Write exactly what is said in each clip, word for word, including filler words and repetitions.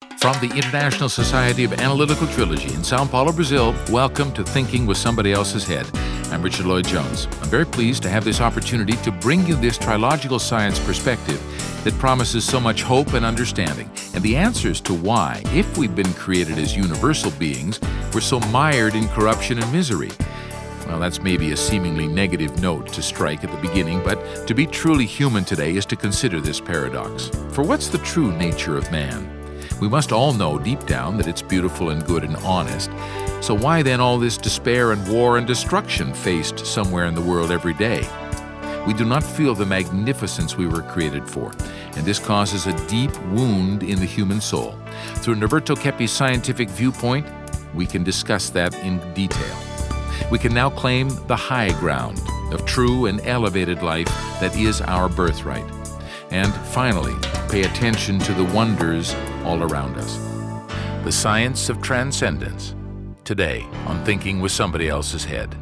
From the International Society of Analytical Trilogy in Sao Paulo, Brazil, welcome to Thinking with Somebody Else's Head. I'm Richard Lloyd-Jones. I'm very pleased to have this opportunity to bring you this trilogical science perspective that promises so much hope and understanding, and the answers to why, if we've been created as universal beings, we're so mired in corruption and misery. Well, that's maybe a seemingly negative note to strike at the beginning, but to be truly human today is to consider this paradox. For what's the true nature of man? We must all know deep down that it's beautiful and good and honest. So why then all this despair and war and destruction faced somewhere in the world every day? We do not feel the magnificence we were created for, and this causes a deep wound in the human soul. Through Norberto Keppe's scientific viewpoint, we can discuss that in detail. We can now claim the high ground of true and elevated life that is our birthright. And finally, pay attention to the wonders all around us. The science of transcendence. Today on Thinking with Somebody Else's Head.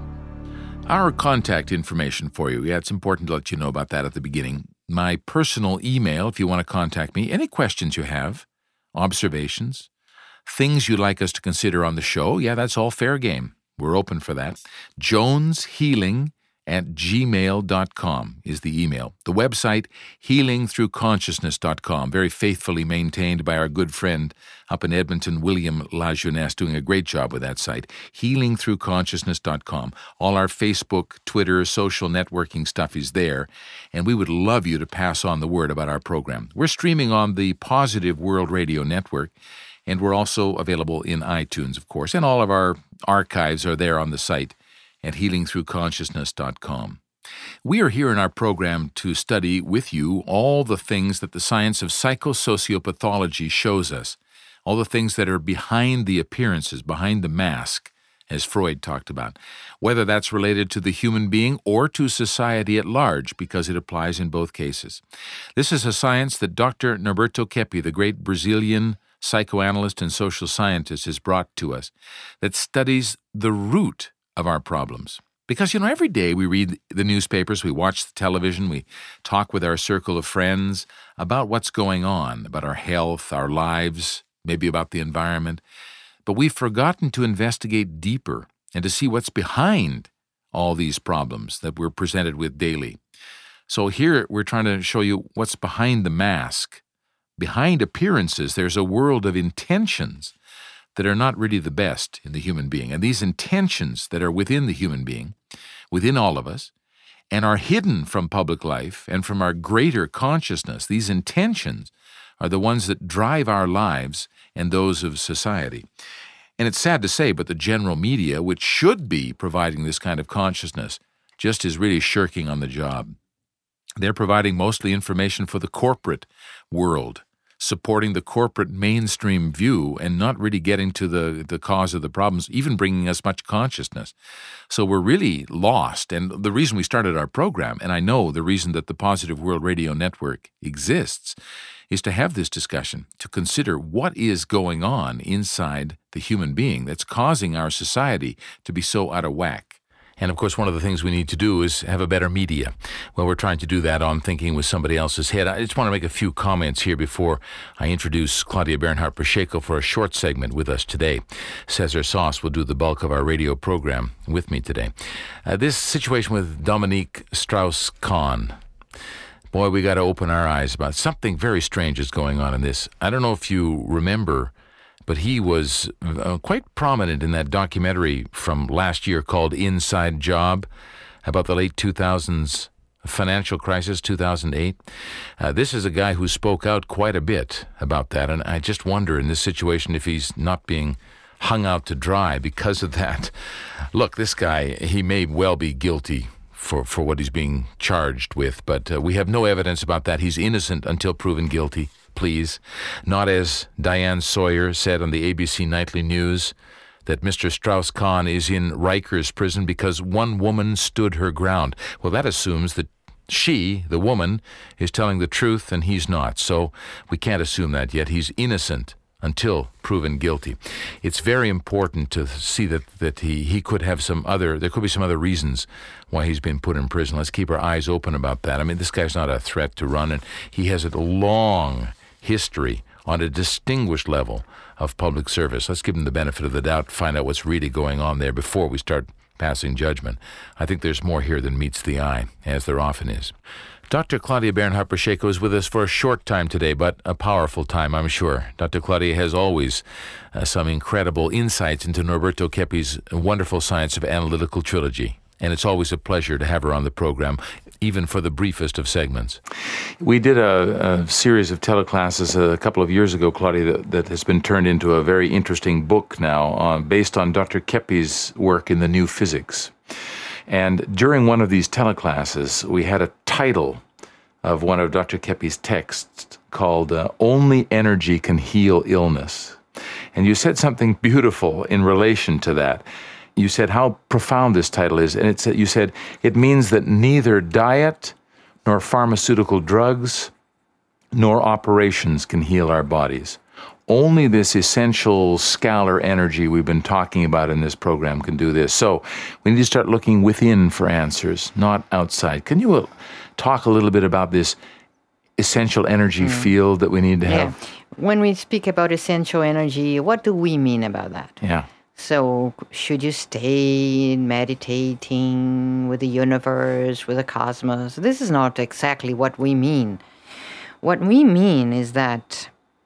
Our contact information for you. Yeah, it's important to let you know about that at the beginning. My personal email, if you want to contact me. Any questions you have, observations, things you'd like us to consider on the show. Yeah, that's all fair game. We're open for that. Jones Healing at gmail dot com is the email. The website, healing through consciousness dot com, very faithfully maintained by our good friend up in Edmonton, William Lajeunesse, doing a great job with that site, healing through consciousness dot com. All our Facebook, Twitter, social networking stuff is there, and we would love you to pass on the word about our program. We're streaming on the Positive World Radio Network, and we're also available in iTunes, of course, and all of our archives are there on the site at healing through consciousness dot com. We are here in our program to study with you all the things that the science of psychosociopathology shows us, all the things that are behind the appearances, behind the mask, as Freud talked about, whether that's related to the human being or to society at large, because it applies in both cases. This is a science that Doctor Norberto Keppe, the great Brazilian psychoanalyst and social scientist, has brought to us, that studies the root of our problems. Because, you know, every day we read the newspapers, we watch the television, we talk with our circle of friends about what's going on, about our health, our lives, maybe about the environment. But we've forgotten to investigate deeper and to see what's behind all these problems that we're presented with daily. So here we're trying to show you what's behind the mask. Behind appearances, there's a world of intentions that are not really the best in the human being. And these intentions that are within the human being, within all of us, and are hidden from public life and from our greater consciousness, these intentions are the ones that drive our lives and those of society. And it's sad to say, but the general media, which should be providing this kind of consciousness, just is really shirking on the job. They're providing mostly information for the corporate world, supporting the corporate mainstream view and not really getting to the, the cause of the problems, even bringing us much consciousness. So we're really lost. And the reason we started our program, and I know the reason that the Positive World Radio Network exists, is to have this discussion, to consider what is going on inside the human being that's causing our society to be so out of whack. And, of course, one of the things we need to do is have a better media. Well, we're trying to do that on Thinking with Somebody Else's Head. I just want to make a few comments here before I introduce Claudia Bernhardt Pacheco for a short segment with us today. Cesar Sauce will do the bulk of our radio program with me today. Uh, this situation with Dominique Strauss-Kahn, boy, we got to open our eyes about something very strange is going on in this. I don't know if you remember, but he was uh, quite prominent in that documentary from last year called Inside Job about the late two thousands financial crisis, two thousand eight. Uh, this is a guy who spoke out quite a bit about that, and I just wonder in this situation if he's not being hung out to dry because of that. Look, this guy, he may well be guilty for, for what he's being charged with, but uh, we have no evidence about that. He's innocent until proven guilty. Please, not as Diane Sawyer said on the A B C Nightly News, that Mister Strauss-Kahn is in Rikers prison because one woman stood her ground. Well, that assumes that she, the woman, is telling the truth and he's not. So we can't assume that yet. He's innocent until proven guilty. It's very important to see that, that he, he could have some other, there could be some other reasons why he's been put in prison. Let's keep our eyes open about that. I mean, this guy's not a threat to run, and he has a long history on a distinguished level of public service. Let's give them the benefit of the doubt, find out what's really going on there before we start passing judgment. I think there's more here than meets the eye, as there often is. Doctor Claudia Bernhardt-Pacheco is with us for a short time today, but a powerful time, I'm sure. Doctor Claudia has always uh, some incredible insights into Norberto Keppe's wonderful science of analytical trilogy, and it's always a pleasure to have her on the program, even for the briefest of segments. We did a, a series of teleclasses a couple of years ago, Claudia, that, that has been turned into a very interesting book now, uh, based on Doctor Keppe's work in the New Physics. And during one of these teleclasses, we had a title of one of Doctor Keppe's texts called uh, Only Energy Can Heal Illness. And you said something beautiful in relation to that. You said how profound this title is, and it's, you said it means that neither diet nor pharmaceutical drugs nor operations can heal our bodies. Only this essential scalar energy we've been talking about in this program can do this. So we need to start looking within for answers, not outside. Can you talk a little bit about this essential energy mm. field that we need to yeah. have? When we speak about essential energy, what do we mean about that? Yeah. So should you stay meditating with the universe, with the cosmos? This is not exactly what we mean. What we mean is that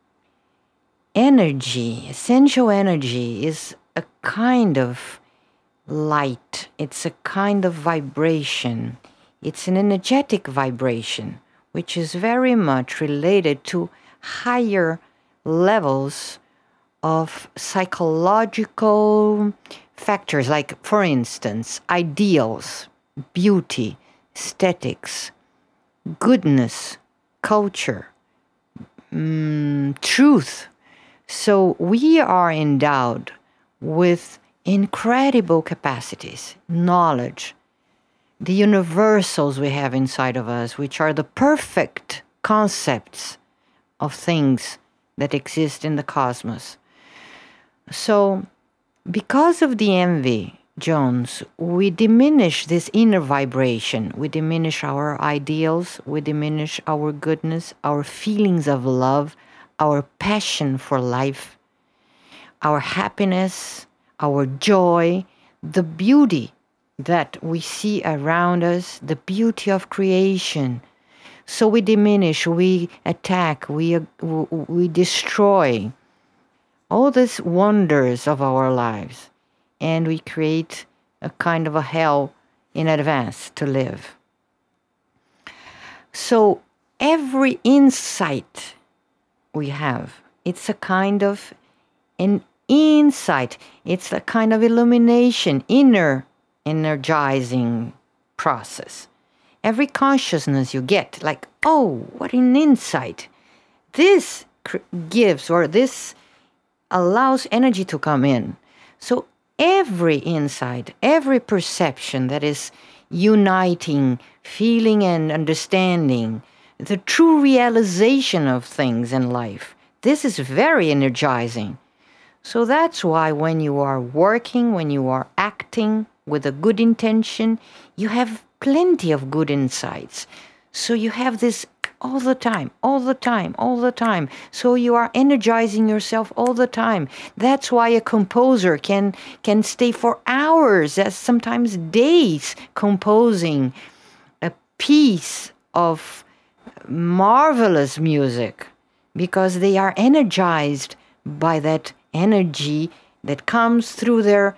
energy, essential energy, is a kind of light. It's a kind of vibration. It's an energetic vibration, which is very much related to higher levels of psychological factors, like, for instance, ideals, beauty, aesthetics, goodness, culture, mm, truth. So we are endowed with incredible capacities, knowledge, the universals we have inside of us, which are the perfect concepts of things that exist in the cosmos. So because of the envy, Jones, we diminish this inner vibration. We diminish our ideals. We diminish our goodness, our feelings of love, our passion for life, our happiness, our joy, the beauty that we see around us, the beauty of creation. So we diminish, we attack, we, we destroy all these wonders of our lives, and we create a kind of a hell in advance to live. So every insight we have, it's a kind of an insight. It's a kind of illumination, inner energizing process. Every consciousness you get, like, oh, what an insight. This gives, or this allows energy to come in. So every insight, every perception that is uniting, feeling and understanding, the true realization of things in life, this is very energizing. So that's why when you are working, when you are acting with a good intention, you have plenty of good insights. So you have this all the time, all the time, all the time. So you are energizing yourself all the time. That's why a composer can can stay for hours, as sometimes days, composing a piece of marvelous music, because they are energized by that energy that comes through their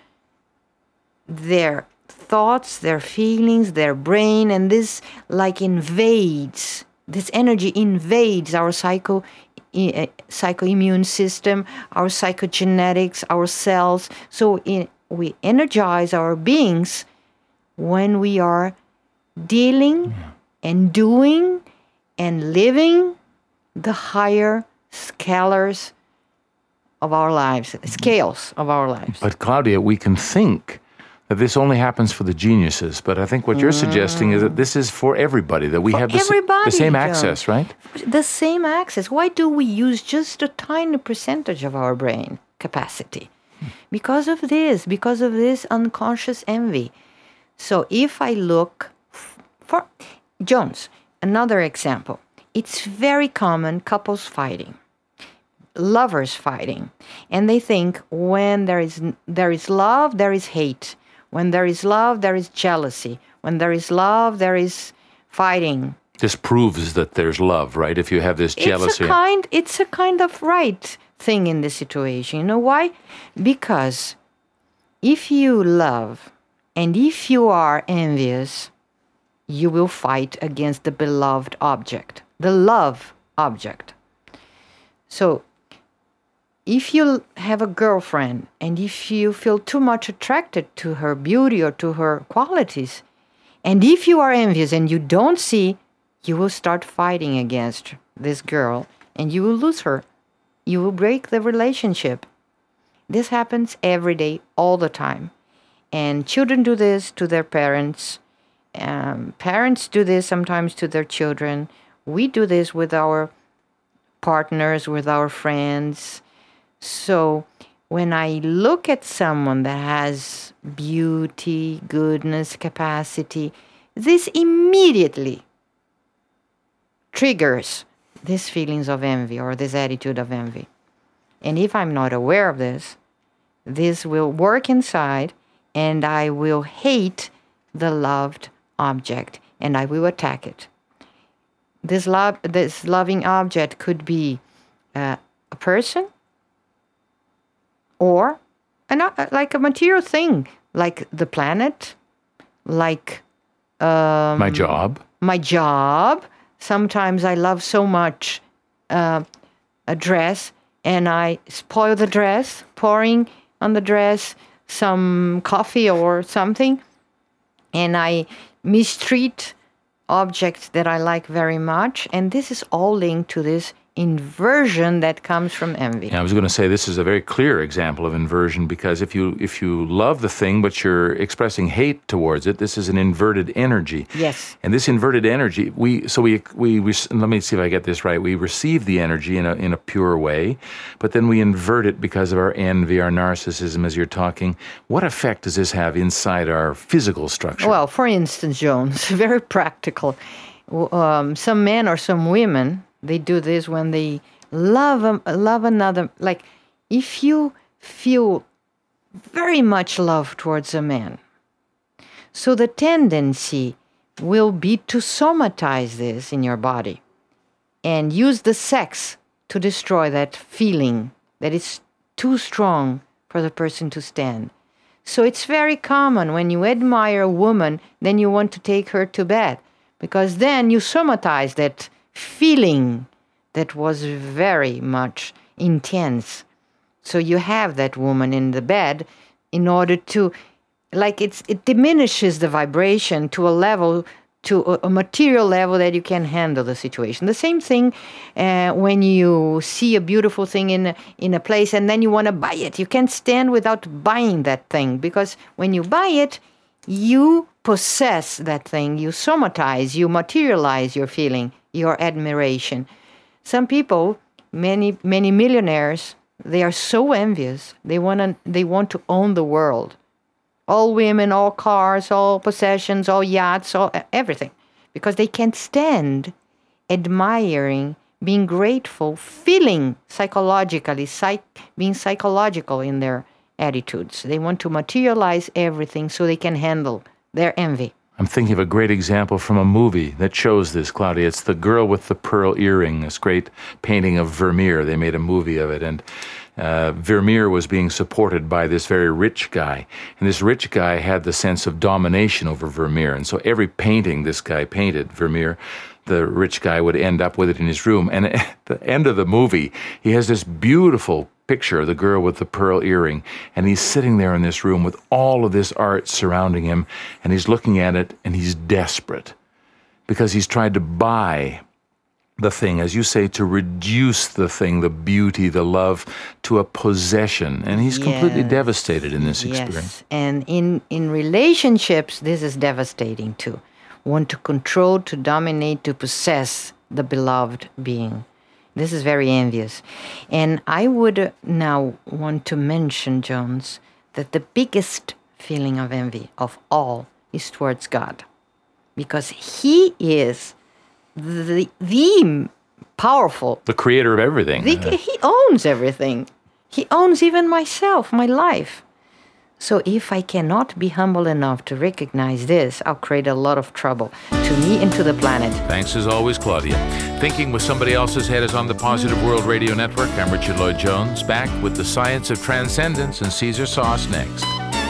their thoughts, their feelings, their brain, and this like invades, this energy invades our psycho, uh, psychoimmune system, our psychogenetics, our cells. So in, we energize our beings when we are dealing and doing and living the higher scalars of our lives, scales of our lives. But Claudia, we can think that this only happens for the geniuses, but I think what you're mm. suggesting is that this is for everybody, that we for have the, everybody, the same John. access, right? The same access. Why do we use just a tiny percentage of our brain capacity? Because of this, because of this unconscious envy. So if I look for, Jones, another example, it's very common, couples fighting. lovers fighting. And they think when there is there is love, there is hate. When there is love, there is jealousy. When there is love, there is fighting. This proves that there's love, right? If you have this jealousy. It's a kind, it's a kind of right thing in this situation. You know why? Because if you love and if you are envious, you will fight against the beloved object, the love object. So if you have a girlfriend and if you feel too much attracted to her beauty or to her qualities, and if you are envious and you don't see, you will start fighting against this girl and you will lose her. You will break the relationship. This happens every day, all the time. And children do this to their parents. Um, parents do this sometimes to their children. We do this with our partners, with our friends. So when I look at someone that has beauty, goodness, capacity, this immediately triggers these feelings of envy or this attitude of envy. And if I'm not aware of this, this will work inside and I will hate the loved object and I will attack it. This love, this loving object could be uh, a person or an, uh, like a material thing, like the planet, like um, my job. My job. Sometimes I love so much uh, a dress and I spoil the dress, pouring on the dress some coffee or something, and I mistreat objects that I like very much, and this is all linked to this inversion that comes from envy. Yeah, I was going to say this is a very clear example of inversion, because if you if you love the thing but you're expressing hate towards it, this is an inverted energy. Yes. And this inverted energy, we so we we, we let me see if I get this right. We receive the energy in a in a pure way, but then we invert it because of our envy, our narcissism, as you're talking. What effect does this have inside our physical structure? Well, for instance, Jones, very practical. Um, some men or some women, they do this when they love um, love another. Like, if you feel very much love towards a man, so the tendency will be to somatize this in your body and use the sex to destroy that feeling that is too strong for the person to stand. So it's very common when you admire a woman, then you want to take her to bed, because then you somatize that feeling that was very much intense. So you have that woman in the bed in order to, like, it's it diminishes the vibration to a level, to a, a material level that you can handle the situation. The same thing uh, when you see a beautiful thing in a, in a place and then you want to buy it. You can't stand without buying that thing, because when you buy it, you possess that thing, you somatize, you materialize your feeling, your admiration. Some people, many many millionaires, they are so envious. They want to they want to own the world. All women, all cars, all possessions, all yachts, all everything, because they can't stand admiring, being grateful, feeling psychologically, psych, being psychological in their attitudes. They want to materialize everything so they can handle their envy. I'm thinking of a great example from a movie that shows this, Claudia. It's The Girl with the Pearl Earring, this great painting of Vermeer. They made a movie of it, and uh, Vermeer was being supported by this very rich guy. And this rich guy had the sense of domination over Vermeer. And so every painting this guy painted, Vermeer, the rich guy would end up with it in his room. And at the end of the movie, he has this beautiful picture of the girl with the pearl earring, and he's sitting there in this room with all of this art surrounding him, and he's looking at it, and he's desperate because he's tried to buy the thing, as you say, to reduce the thing, the beauty, the love, to a possession, and he's yes. completely devastated in this yes. experience. And in, in relationships, this is devastating too. Want to control, to dominate, to possess the beloved being. This is very envious. And I would now want to mention, Jones, that the biggest feeling of envy of all is towards God. Because he is the, the powerful. The creator of everything. The, he owns everything. He owns even myself, my life. So if I cannot be humble enough to recognize this, I'll create a lot of trouble to me and to the planet. Thanks as always, Claudia. Thinking with Somebody Else's Head is on the Positive World Radio Network. I'm Richard Lloyd Jones, back with the science of transcendence and Caesar sauce next.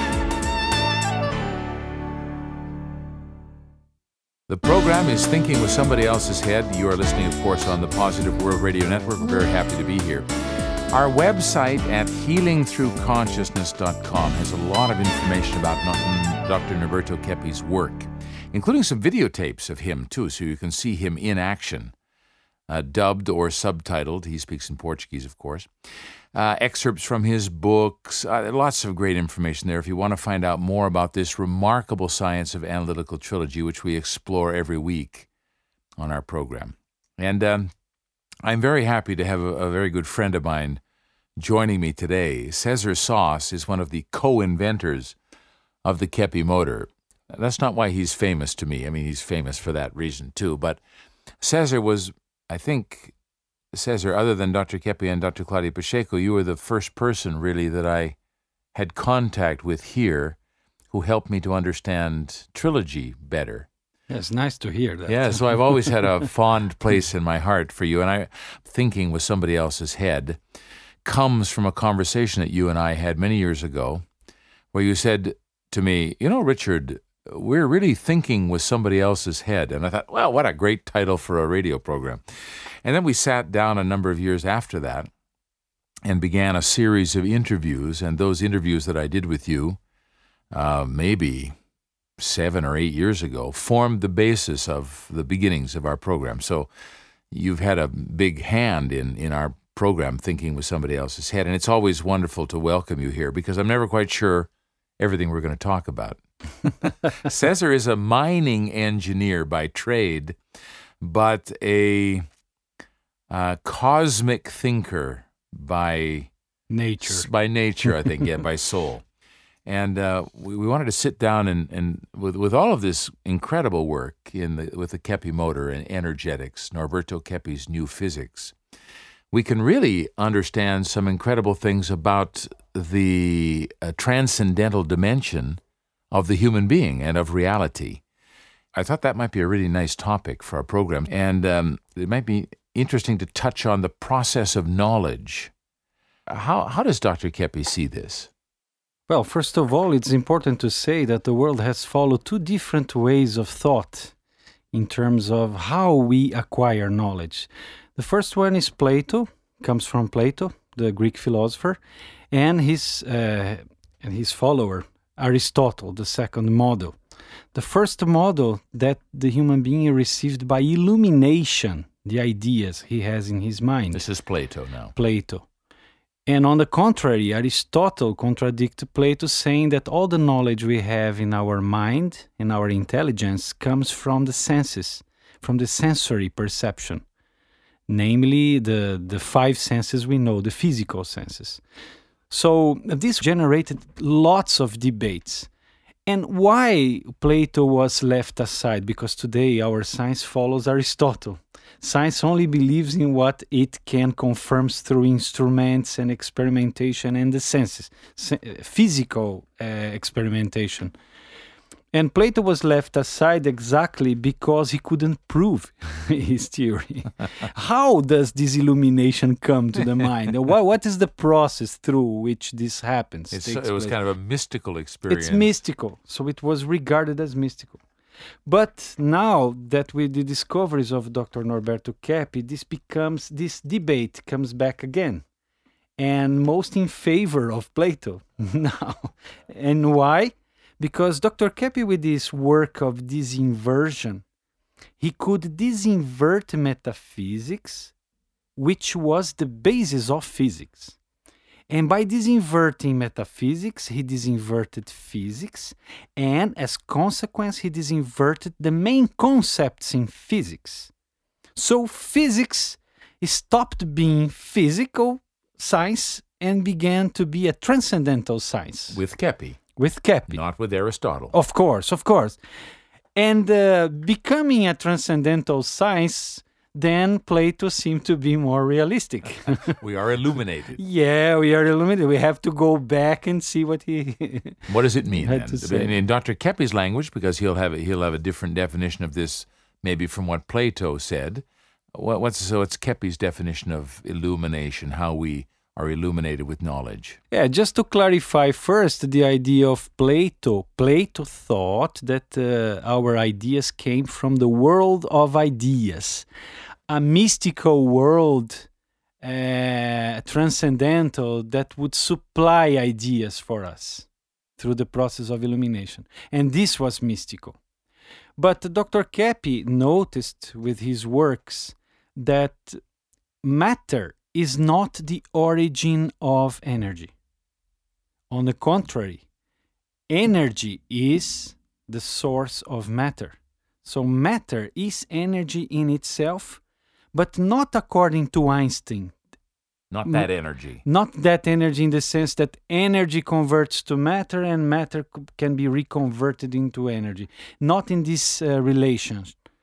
The program is Thinking with Somebody Else's Head. You are listening, of course, on the Positive World Radio Network. We're very happy to be here. Our website at healing through consciousness dot com has a lot of information about Doctor Norberto Keppe's work, including some videotapes of him, too, so you can see him in action, uh, dubbed or subtitled. He speaks in Portuguese, of course. Uh, excerpts from his books, uh, lots of great information there if you want to find out more about this remarkable science of analytical trilogy, which we explore every week on our program. And um, I'm very happy to have a, a very good friend of mine joining me today. Cesar Sauce is one of the co-inventors of the Keppe motor. That's not why he's famous to me. I mean, he's famous for that reason too. But Cesar was, I think, Cesar, other than Doctor Keppe and Doctor Claudia Pacheco, you were the first person really that I had contact with here who helped me to understand trilogy better. Yes, nice to hear that. Yeah, so I've always had a fond place in my heart for you, and I, Thinking with Somebody Else's Head, comes from a conversation that you and I had many years ago, where you said to me, you know, Richard, we're really thinking with somebody else's head. And I thought, well, what a great title for a radio program. And then we sat down a number of years after that and began a series of interviews, and those interviews that I did with you, uh, maybe seven or eight years ago, formed the basis of the beginnings of our program. So you've had a big hand in, in our program, Thinking with Somebody Else's Head. And it's always wonderful to welcome you here because I'm never quite sure everything we're going to talk about. Cesar is a mining engineer by trade, but a, a cosmic thinker by nature. By nature, I think, yeah, by soul. And uh, we, we wanted to sit down and, and with, with all of this incredible work in the, with the Keppe motor and energetics, Norberto Keppe's new physics, we can really understand some incredible things about the uh, transcendental dimension of the human being and of reality. I thought that might be a really nice topic for our program, and um, it might be interesting to touch on the process of knowledge. How, how does Doctor Keppe see this? Well, first of all, it's important to say that the world has followed two different ways of thought in terms of how we acquire knowledge. The first one is Plato, comes from Plato, the Greek philosopher, and his, uh, and his follower, Aristotle, the second model. The first model that the human being received by illumination, the ideas he has in his mind. This is Plato now. Plato. And on the contrary, Aristotle contradicts Plato, saying that all the knowledge we have in our mind, in our intelligence, comes from the senses, from the sensory perception, namely the, the five senses we know, the physical senses. So this generated lots of debates. And why Plato was left aside? Because today our science follows Aristotle. Science only believes in what it can confirm through instruments and experimentation and the senses, physical uh, experimentation. And Plato was left aside exactly because he couldn't prove his theory. How does this illumination come to the mind? what, what is the process through which this happens? It's, it was place? kind of a mystical experience. It's mystical, so it was regarded as mystical. But now that with the discoveries of Doctor Norberto Keppe, this becomes, this debate comes back again, and most in favor of Plato now. And why? Because Doctor Keppe, with this work of disinversion, he could disinvert metaphysics, which was the basis of physics. And by disinverting metaphysics, he disinverted physics, and as consequence, he disinverted the main concepts in physics. So physics stopped being physical science and began to be a transcendental science. With Keppe. With Keppe. Not with Aristotle. Of course, of course. And uh, becoming a transcendental science then Plato seemed to be more realistic. We are illuminated. Yeah, we are illuminated. We have to go back and see what he. What does it mean had then? to say. In, in Doctor Keppe's language, because he'll have he'll have a different definition of this, maybe from what Plato said. What, what's so? It's Keppe's definition of illumination. How we are illuminated with knowledge. Yeah, just to clarify first the idea of Plato. Plato thought that uh, our ideas came from the world of ideas, a mystical world, uh, transcendental, that would supply ideas for us through the process of illumination. And this was mystical. But Doctor Keppe noticed with his works that matter is not the origin of energy. On the contrary, energy is the source of matter. So matter is energy in itself, but not according to Einstein. Not that energy. Not that energy in the sense that energy converts to matter and matter c- can be reconverted into energy. Not in this uh, relation.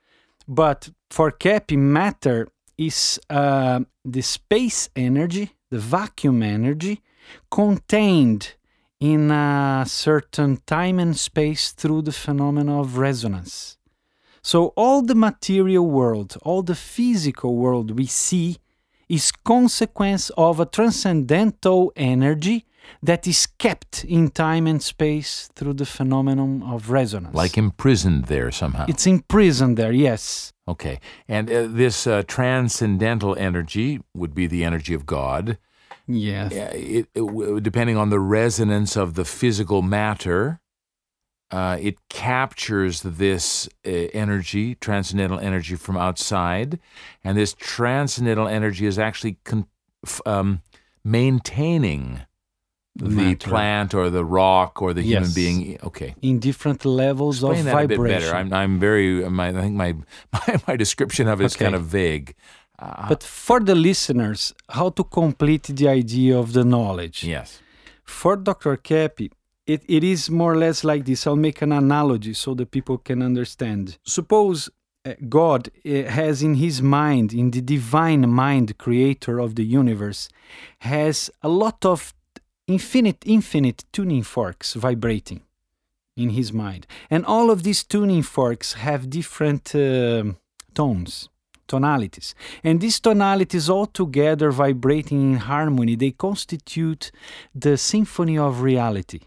But for Keppe, matter is uh, the space energy, the vacuum energy, contained in a certain time and space through the phenomena of resonance. So all the material world, all the physical world we see is consequence of a transcendental energy that is kept in time and space through the phenomenon of resonance. Like imprisoned there somehow. It's imprisoned there, yes. Okay. And uh, this uh, transcendental energy would be the energy of God. Yes. Uh, it, it, w- depending on the resonance of the physical matter, uh, it captures this uh, energy, transcendental energy from outside, and this transcendental energy is actually con- f- um, maintaining the Matter. plant or the rock or the human Yes. being. Okay. In different levels Explain of that a bit vibration. better. I'm, I'm very, my, I think my, my, my description of it is Okay. kind of vague. Uh, But for the listeners, how to complete the idea of the knowledge? yes. For Doctor Keppe, it, it is more or less like this. I'll make an analogy so the people can understand. Suppose uh, God uh, has in his mind, in the divine mind creator of the universe, has a lot of infinite, infinite tuning forks vibrating in his mind. And all of these tuning forks have different uh, tones, tonalities. And these tonalities all together vibrating in harmony, they constitute the symphony of reality.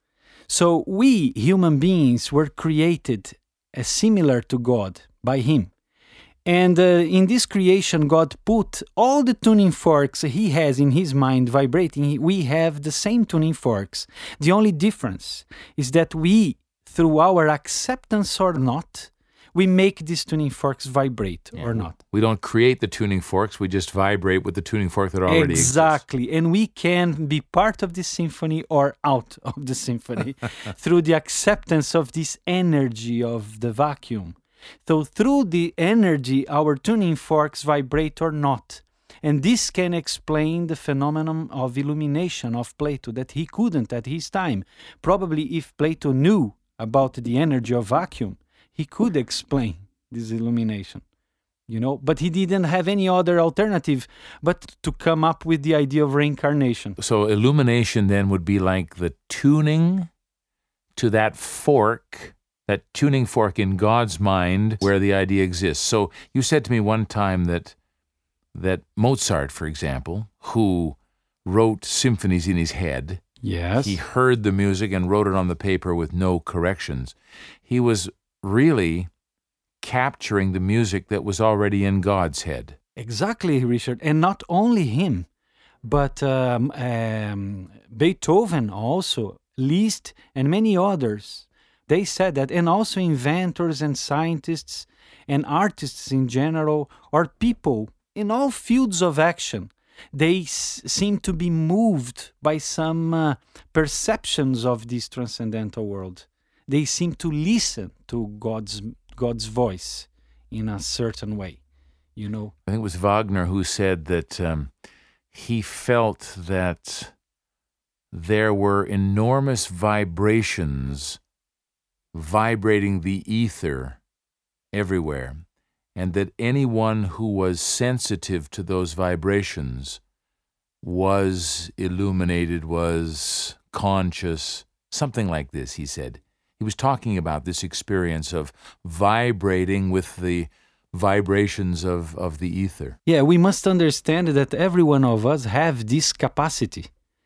So we, human beings, were created as similar to God by him. And uh, in this creation, God put all the tuning forks he has in his mind vibrating. We have the same tuning forks. The only difference is that we, through our acceptance or not, we make these tuning forks vibrate Yeah, or we- not. We don't create the tuning forks. We just vibrate with the tuning fork that already exists. Exactly. And we can be part of the symphony or out of the symphony through the acceptance of this energy of the vacuum. So through the energy, our tuning forks vibrate or not. And this can explain the phenomenon of illumination of Plato that he couldn't at his time. Probably if Plato knew about the energy of vacuum, he could explain this illumination, you know, but he didn't have any other alternative but to come up with the idea of reincarnation. So illumination then would be like the tuning to that fork, that tuning fork in God's mind where the idea exists. So you said to me one time that that Mozart, for example, who wrote symphonies in his head, Yes. he heard the music and wrote it on the paper with no corrections. He was really capturing the music that was already in God's head. Exactly, Richard. And not only him, but um, um, Beethoven also, Liszt, and many others. They said that, and also inventors and scientists and artists in general, or people in all fields of action, they s- seem to be moved by some uh, perceptions of this transcendental world. They seem to listen to God's God's voice in a certain way, you know. I think it was Wagner who said that um, he felt that there were enormous vibrations vibrating the ether everywhere, and that anyone who was sensitive to those vibrations was illuminated, was conscious, something like this, he said. He was talking about this experience of vibrating with the vibrations of, of the ether. Yeah, we must understand that every one of us have this capacity.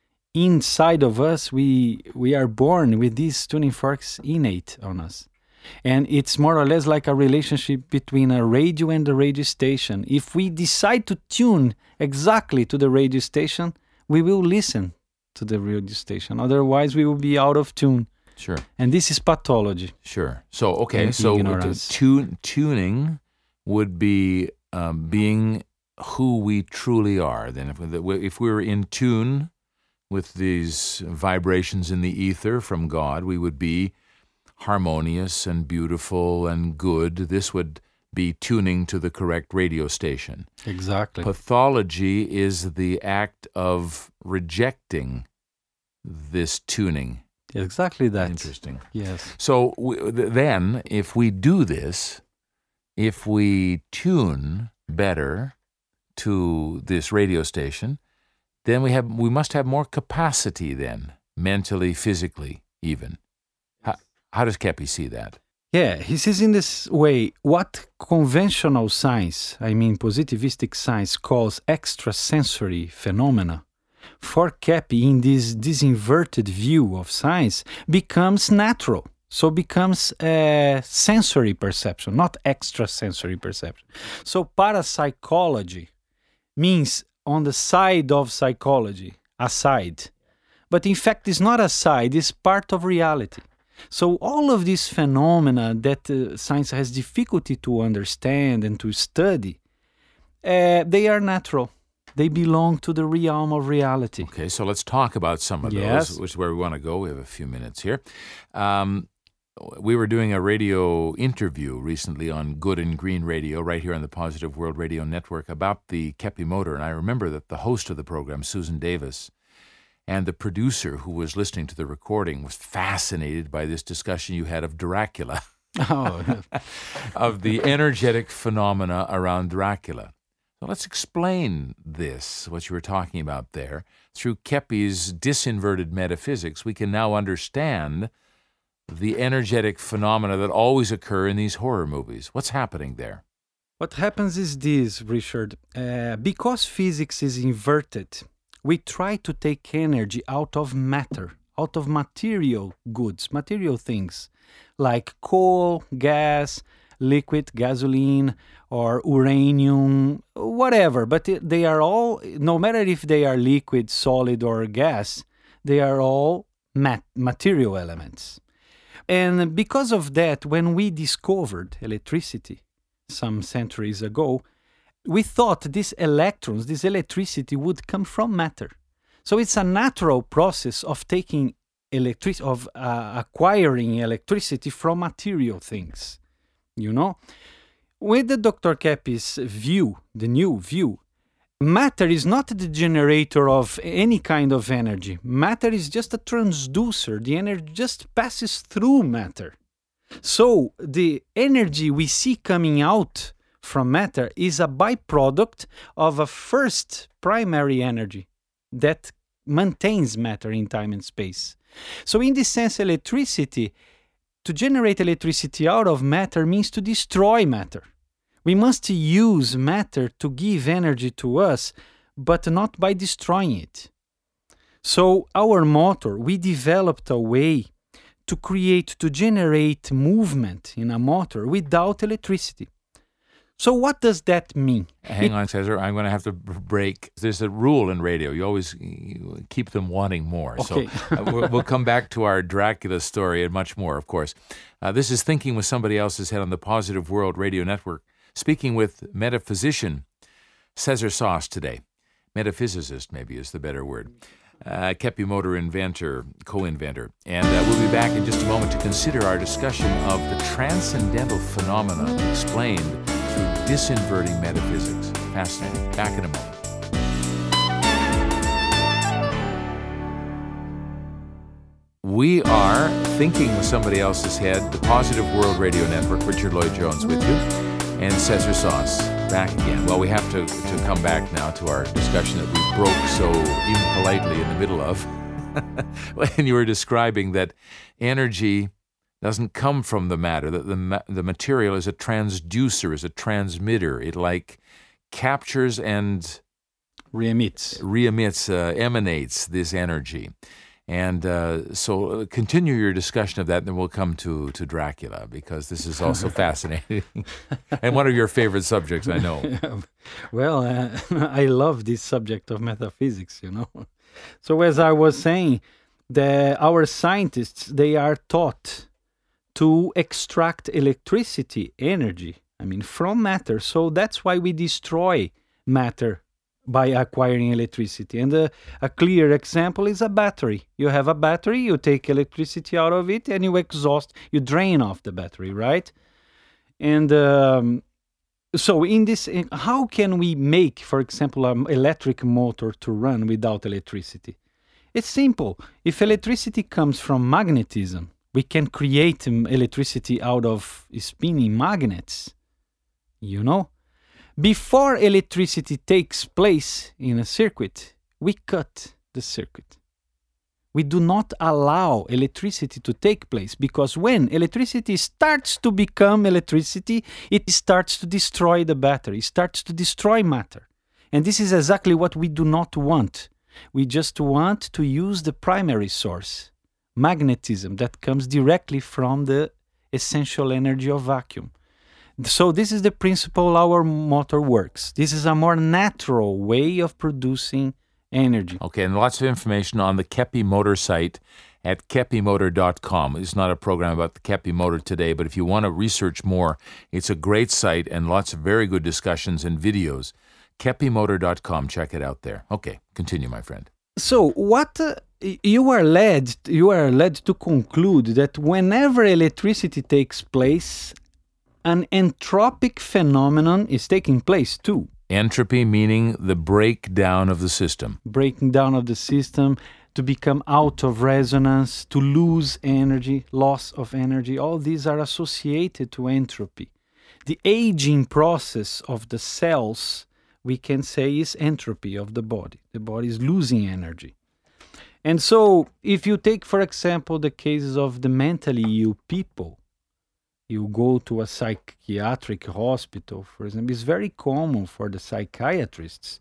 Inside of us, we we are born with these tuning forks innate on us. And it's more or less like a relationship between a radio and a radio station. If we decide to tune exactly to the radio station, we will listen to the radio station. Otherwise, we will be out of tune. Sure. And this is pathology. Sure. So, okay, And so ignorance. tune, tuning would be um, being who we truly are. Then if we, if we were in tune with these vibrations in the ether from God, we would be harmonious and beautiful and good. This would be tuning to the correct radio station. Exactly. Pathology is the act of rejecting this tuning. Exactly that. Interesting. Yes. So we, th- then, if we do this, if we tune better to this radio station, then we have we must have more capacity then, mentally, physically, even. How, how does Kepi see that? Yeah, he says in this way, what conventional science, I mean positivistic science, calls extrasensory phenomena, for Kepi, in this disinverted view of science, becomes natural. So becomes a sensory perception, not extrasensory perception. So parapsychology means on the side of psychology, aside. But in fact, it's not aside, it's part of reality. So all of these phenomena that uh, science has difficulty to understand and to study, uh, they are natural. They belong to the realm of reality. Okay, so let's talk about some of Yes. those, which is where we want to go. We have a few minutes here. Um, we were doing a radio interview recently on Good and Green Radio, right here on the Positive World Radio Network, about the Kepi motor. And I remember that the host of the program, Susan Davis, and the producer who was listening to the recording was fascinated by this discussion you had of Dracula, Oh, of the energetic phenomena around Dracula. So let's explain this, what you were talking about there. Through Kepi's disinverted metaphysics, we can now understand the energetic phenomena that always occur in these horror movies. What's happening there? what happens is this, Richard. Uh, because physics is inverted, we try to take energy out of matter, out of material goods, material things, like coal, gas, liquid, gasoline, or uranium, whatever. But it, they are all, no matter if they are liquid, solid, or gas, they are all mat- material elements. And because of that, when we discovered electricity some centuries ago, we thought these electrons, this electricity would come from matter. So it's a natural process of taking electric, of uh, acquiring electricity from material things. You know, with the Doctor Kepi's view, the new view, matter is not the generator of any kind of energy. Matter is just a transducer. The energy just passes through matter. So the energy we see coming out from matter is a byproduct of a first primary energy that maintains matter in time and space. So in this sense, electricity, to generate electricity out of matter means to destroy matter. We must use matter to give energy to us, but not by destroying it. So our motor, we developed a way to create, to generate movement in a motor without electricity. So what does that mean? Hang It- on, Cesar. I'm going to have to b- break. There's a rule in radio. You always you keep them wanting more. Okay. So uh, we'll, we'll come back to our Dracula story and much more, of course. Uh, this is Thinking with Somebody Else's Head on the Positive World Radio Network. Speaking with metaphysician Cesar Sauce today. Metaphysicist, maybe, is the better word. Uh, Kepi motor inventor, co-inventor. And uh, we'll be back in just a moment to consider our discussion of the transcendental phenomena explained through disinverting metaphysics. Fascinating. Back in a moment. We are Thinking with Somebody Else's Head, the Positive World Radio Network. Richard Lloyd Jones with you. and Cesar Sauce back again. Well, we have to, to come back now to our discussion that we broke so impolitely in the middle of. When you were describing that energy doesn't come from the matter, that the, ma- the material is a transducer, is a transmitter. It like captures and Re-emits. Re-emits, uh, emanates this energy. And uh, so continue your discussion of that, and then we'll come to, to Dracula, because this is also fascinating. And one of your favorite subjects, I know. Well, uh, I love this subject of metaphysics, you know. So as I was saying, the, our scientists, they are taught to extract electricity, energy, I mean, from matter. So that's why we destroy matter by acquiring electricity. And a, a clear example is a battery. You have a battery, you take electricity out of it, and you exhaust, you drain off the battery, right? And um, so in this, how can we make, for example, an electric motor to run without electricity? It's simple. If electricity comes from magnetism, we can create electricity out of spinning magnets, you know? Before electricity takes place in a circuit, we cut the circuit. We do not allow electricity to take place, because when electricity starts to become electricity, it starts to destroy the battery, it starts to destroy matter. And this is exactly what we do not want. We just want to use the primary source, magnetism, that comes directly from the essential energy of vacuum. So this is the principle our motor works. This is a more natural way of producing energy. Okay, and lots of information on the Kepi Motor site at kepi motor dot com. It's not a program about the Kepi Motor today, but if you want to research more, it's a great site and lots of very good discussions and videos. kepi motor dot com, check it out there. Okay, continue, my friend. So what uh, you are led, you are led to conclude that whenever electricity takes place, an entropic phenomenon is taking place too. Entropy meaning the breakdown of the system. Breaking down of the system, to become out of resonance, to lose energy, loss of energy. All these are associated to entropy. The aging process of the cells, we can say, is entropy of the body. The body is losing energy. And so if you take, for example, the cases of the mentally ill people, you go to a psychiatric hospital, for example, it's very common for the psychiatrists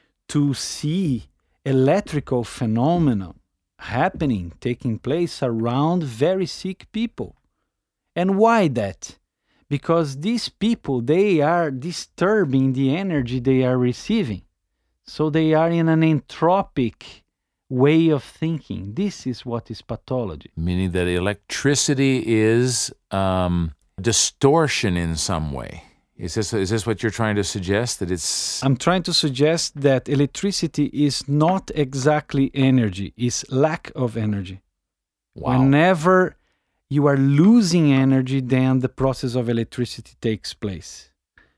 to see electrical phenomena happening, taking place around very sick people. And why that? Because these people, they are disturbing the energy they are receiving. So they are in an entropic way of thinking. This is what is pathology. Meaning that electricity is um, distortion in some way. Is this is this what you're trying to suggest? That it's... I'm trying to suggest that electricity is not exactly energy, it's lack of energy. Wow. Whenever you are losing energy, then the process of electricity takes place.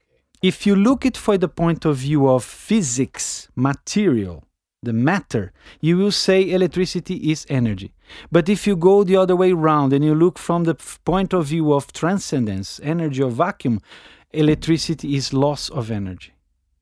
If you look at it from the point of view of physics, material, the matter, you will say electricity is energy. But if you go the other way around and you look from the point of view of transcendence, energy of vacuum, electricity is loss of energy.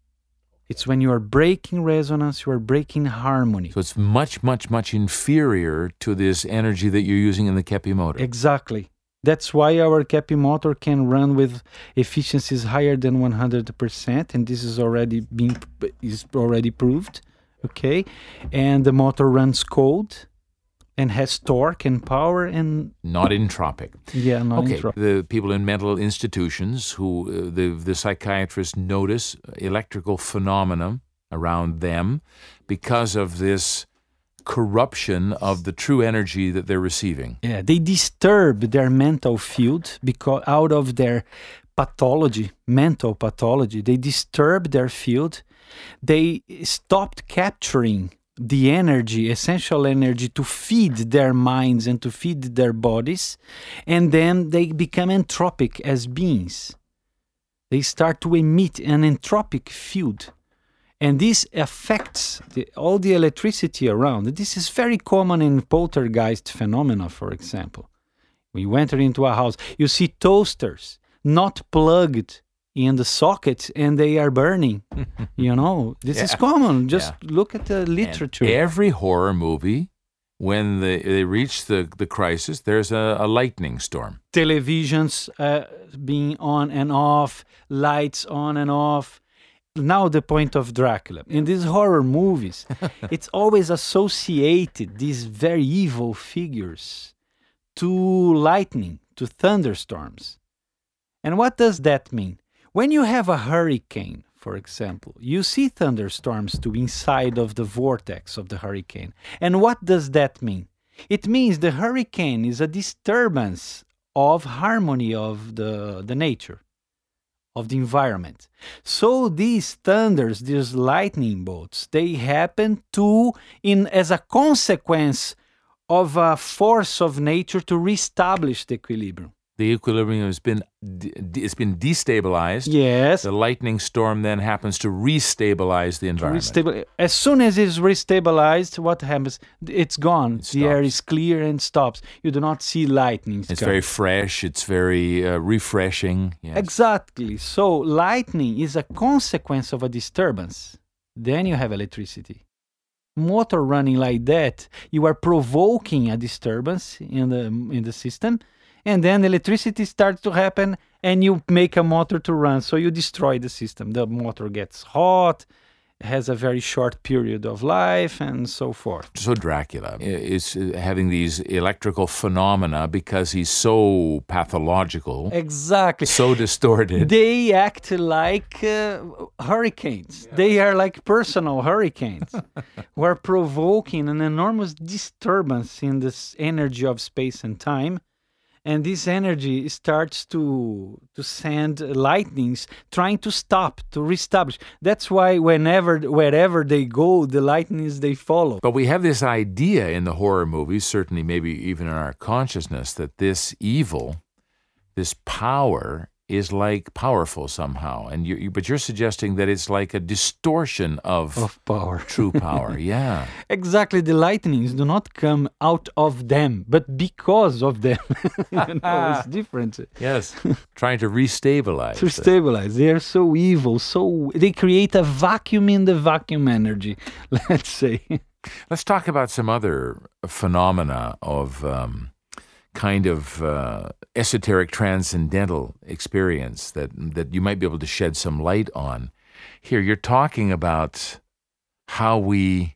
It's when you are breaking resonance, you are breaking harmony. So it's much, much, much inferior to this energy that you're using in the Kepi motor. Exactly. That's why our Kepi motor can run with efficiencies higher than one hundred percent, and this is already been is already proved. Okay, and the motor runs cold and has torque and power and not entropic. Yeah, not okay. entropic. The people in mental institutions who uh, the the psychiatrists notice electrical phenomena around them because of this corruption of the true energy that they're receiving. Yeah, they disturb their mental field because out of their pathology, mental pathology, they disturb their field. They stopped capturing the energy, essential energy, to feed their minds and to feed their bodies, and then they become entropic as beings. They start to emit an entropic field. And this affects the, all the electricity around. This is very common in poltergeist phenomena, for example. When you enter into a house, you see toasters not plugged in the socket and they are burning. You know, this Yeah. is common. Just Yeah. look at the And literature. every horror movie, when they, they reach the, the crisis, there's a, a lightning storm. Televisions uh, being on and off, lights on and off. Now the point of Dracula. In these horror movies, it's always associated, these very evil figures, to lightning, to thunderstorms. And what does that mean? When you have a hurricane, for example, you see thunderstorms to inside of the vortex of the hurricane. And what does that mean? It means the hurricane is a disturbance of harmony of the, the nature, of the environment. So these thunders, these lightning bolts, they happen to, in as a consequence of a force of nature to reestablish the equilibrium. The equilibrium has been de- de- it's been destabilized. Yes. The lightning storm then happens to restabilize the environment. Restabil- as soon as it's restabilized, what happens? It's gone. It the air stops. is clear and stops. You do not see lightning. It's come. very fresh. It's very uh, refreshing. Yes. Exactly. So lightning is a consequence of a disturbance. Then you have electricity. Motor running like that, you are provoking a disturbance in the in the system, and then electricity starts to happen, and you make a motor to run. So you destroy the system. The motor gets hot, has a very short period of life, and so forth. So Dracula is having these electrical phenomena because he's so pathological, Exactly. so distorted. They act like uh, hurricanes. They are like personal hurricanes who are provoking an enormous disturbance in this energy of space and time. And this energy starts to to send lightnings trying to stop, to reestablish. That's why whenever, wherever they go, the lightnings, they follow. But we have this idea in the horror movies, certainly maybe even in our consciousness, that this evil, this power, is like powerful somehow. And you, you but you're suggesting that it's like a distortion of, Of power. true power. Yeah. Exactly, the lightnings do not come out of them, but because of them. You know, it's different. Yes. Trying to restabilize. To it. stabilize. They are so evil, so they create a vacuum in the vacuum energy, let's say. Let's talk about some other phenomena of um, kind of uh, esoteric transcendental experience that that you might be able to shed some light on. Here, you're talking about how we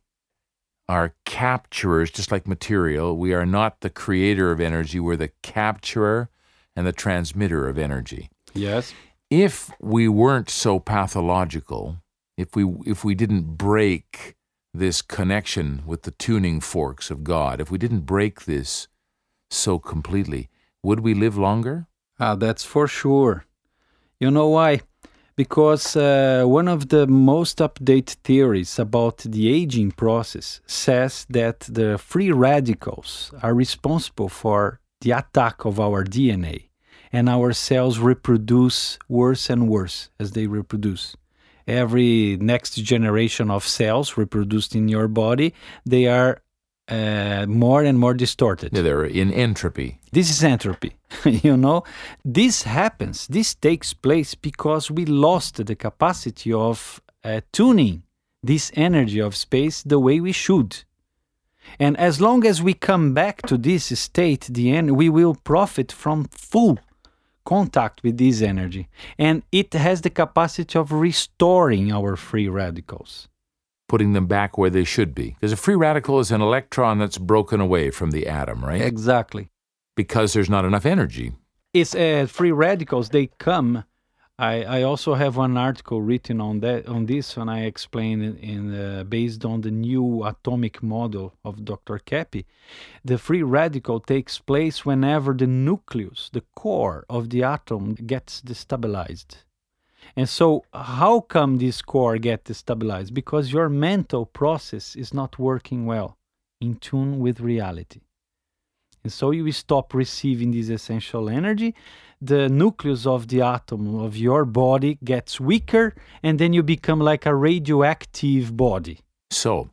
are capturers, just like material. We are not the creator of energy. We're the capturer and the transmitter of energy. Yes. If we weren't so pathological, if we if we didn't break this connection with the tuning forks of God, if we didn't break this so completely, would we live longer? Ah, that's for sure. You know why? Because uh, one of the most updated theories about the aging process says that the free radicals are responsible for the attack of our D N A, and our cells reproduce worse and worse as they reproduce. Every next generation of cells reproduced in your body, they are uh, more and more distorted. Yeah, they're in entropy. This is entropy, you know. This happens, this takes place because we lost the capacity of uh, tuning this energy of space the way we should. And as long as we come back to this state, the end, we will profit from full contact with this energy. And it has the capacity of restoring our free radicals. Putting them back where they should be. Because a free radical is an electron that's broken away from the atom, right? Exactly. Because there's not enough energy. It's uh, free radicals, they come. I, I also have one article written on that on this, and I explain it in uh, based on the new atomic model of Doctor Kepi. The free radical takes place whenever the nucleus, the core of the atom, gets destabilized. And so how come this core gets destabilized? Because your mental process is not working well, in tune with reality. And so you stop receiving this essential energy, the nucleus of the atom of your body gets weaker, and then you become like a radioactive body. So,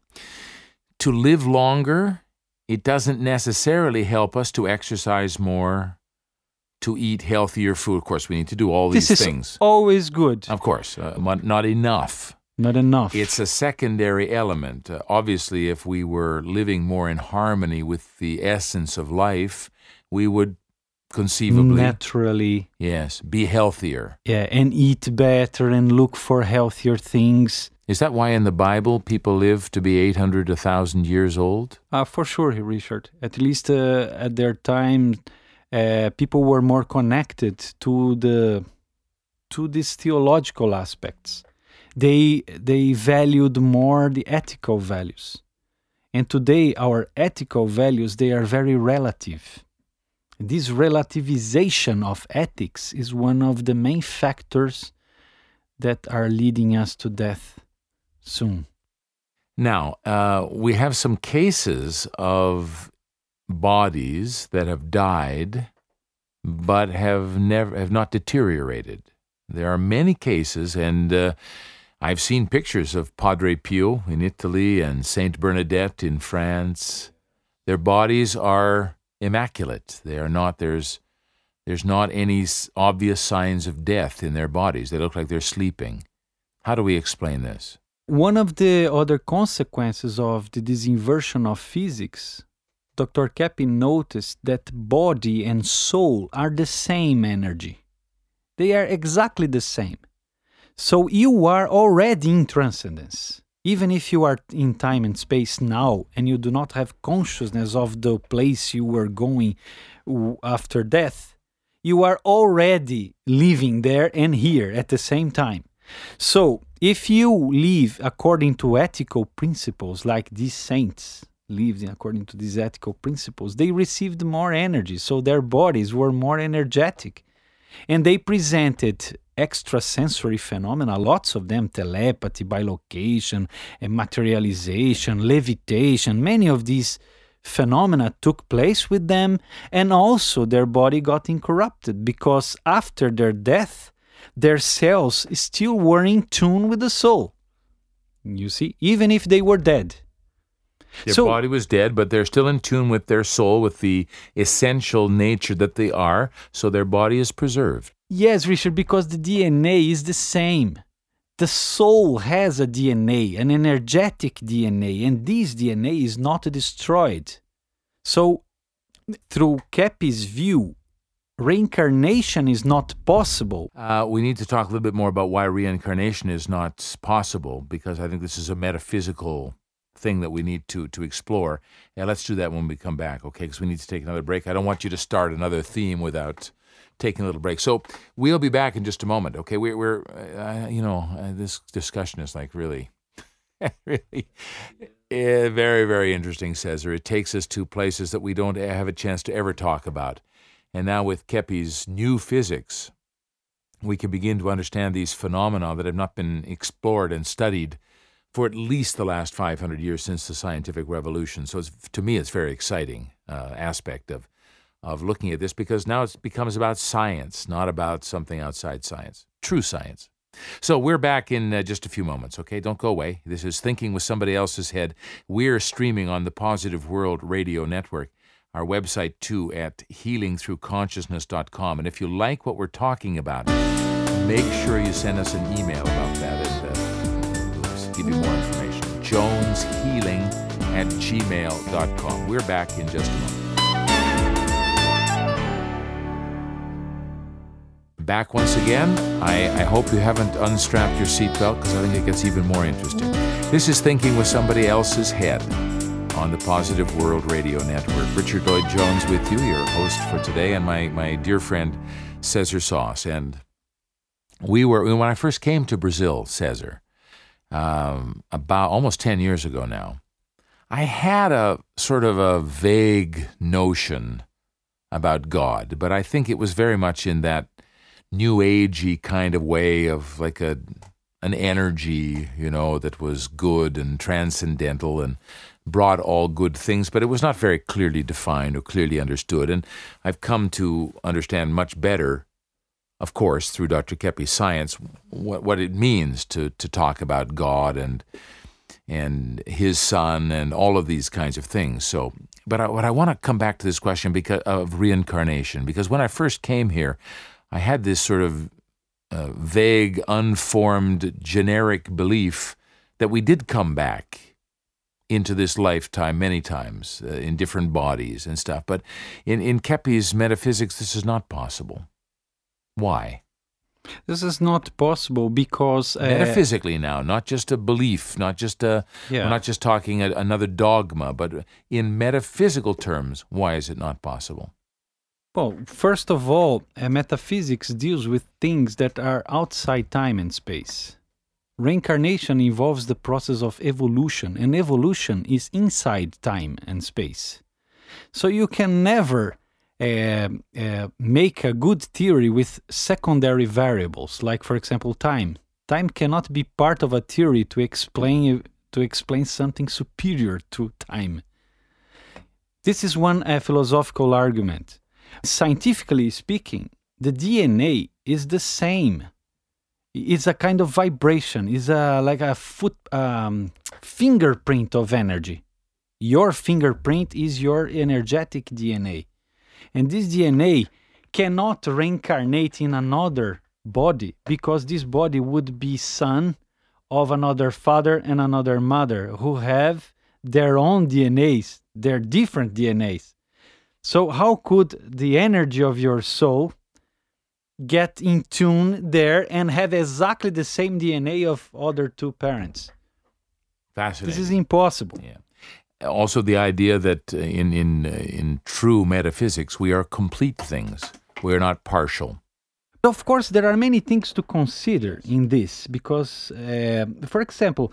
to live longer, it doesn't necessarily help us to exercise more to eat healthier food. Of course, we need to do all these this is things. Always good. Of course, uh, but not enough. Not enough. It's a secondary element. Uh, obviously, if we were living more in harmony with the essence of life, we would conceivably, naturally, yes, be healthier. Yeah, and eat better and look for healthier things. Is that why in the Bible people live to be eight hundred, one thousand years old? Uh, for sure, Richard. At least uh, at their time, uh, people were more connected to the to these theological aspects. They they valued more the ethical values. And today, our ethical values, they are very relative. This relativization of ethics is one of the main factors that are leading us to death soon. Now, uh, we have some cases of bodies that have died but have never have not deteriorated. There are many cases, and uh, I've seen pictures of Padre Pio in Italy and Saint Bernadette in France. Their bodies are immaculate. They are not, there's, there's not any obvious signs of death in their bodies. They look like they're sleeping. How do we explain this? One of the other consequences of the disinversion of physics, Doctor Kepi noticed that body and soul are the same energy. They are exactly the same. So you are already in transcendence. Even if you are in time and space now and you do not have consciousness of the place you were going after death, you are already living there and here at the same time. So if you live according to ethical principles like these saints lived according to these ethical principles, they received more energy, so their bodies were more energetic. And they presented extrasensory phenomena, lots of them, telepathy, bilocation, and materialization, levitation. Many of these phenomena took place with them, and also their body got incorrupted because after their death, their cells still were in tune with the soul. You see, even if they were dead. Their so, body was dead, but they're still in tune with their soul, with the essential nature that they are, so their body is preserved. Yes, Richard, because the D N A is the same. The soul has a D N A, an energetic D N A, and this D N A is not destroyed. So, through Kepi's view, reincarnation is not possible. Uh, we need to talk a little bit more about why reincarnation is not possible, because I think this is a metaphysical thing that we need to to explore. Yeah, let's do that when we come back, okay? Because we need to take another break. I don't want you to start another theme without taking a little break. So we'll be back in just a moment, okay? We're, we're uh, you know, uh, this discussion is like really, really uh, very, very interesting, Cesar. It takes us to places that we don't have a chance to ever talk about. And now with Kepi's new physics, we can begin to understand these phenomena that have not been explored and studied for at least the last five hundred years since the scientific revolution. So it's, to me, it's a very exciting uh, aspect of, of looking at this, because now it becomes about science, not about something outside science, true science. So we're back in uh, just a few moments, okay? Don't go away. This is Thinking with Somebody Else's Head. We're streaming on the Positive World Radio Network, our website too at healing through consciousness dot com. And if you like what we're talking about, make sure you send us an email about that, and uh, we'll give you more information. jones healing at gmail dot com. We're back in just a moment. Back once again. I, I hope you haven't unstrapped your seatbelt, because I think it gets even more interesting. This is Thinking with Somebody Else's Head on the Positive World Radio Network. Richard Lloyd Jones with you, your host for today, and my, my dear friend Cesar Sauce. And we were, when I first came to Brazil, Cesar, um, about almost ten years ago now, I had a sort of a vague notion about God, but I think it was very much in that new agey kind of way of like a an energy, you know, that was good and transcendental and brought all good things, but it was not very clearly defined or clearly understood. And I've come to understand much better, of course, through Doctor Kepi's science, what what it means to to talk about God and and his son and all of these kinds of things. So But I, but I want to come back to this question because of reincarnation, because when I first came here, I had this sort of uh, vague, unformed, generic belief that we did come back into this lifetime many times uh, in different bodies and stuff. But in, in Keppe's metaphysics, this is not possible. Why? This is not possible because uh, metaphysically now, not just a belief, not just a, Yeah. we're not just talking a, another dogma, but in metaphysical terms, why is it not possible? Well, first of all, uh, metaphysics deals with things that are outside time and space. Reincarnation involves the process of evolution, and evolution is inside time and space. So you can never uh, uh, make a good theory with secondary variables, like, for example, time. Time cannot be part of a theory to explain to explain something superior to time. This is one uh, philosophical argument. Scientifically speaking, the D N A is the same. It's a kind of vibration. It's a, like a foot um, fingerprint of energy. Your fingerprint is your energetic D N A. And this D N A cannot reincarnate in another body because this body would be son of another father and another mother who have their own D N As, their different D N As. So how could the energy of your soul get in tune there and have exactly the same D N A of other two parents? Fascinating. This is impossible. Yeah. Also, the idea that uh, in in uh, in true metaphysics, we are complete things. We are not partial. Of course, there are many things to consider in this because, uh, for example,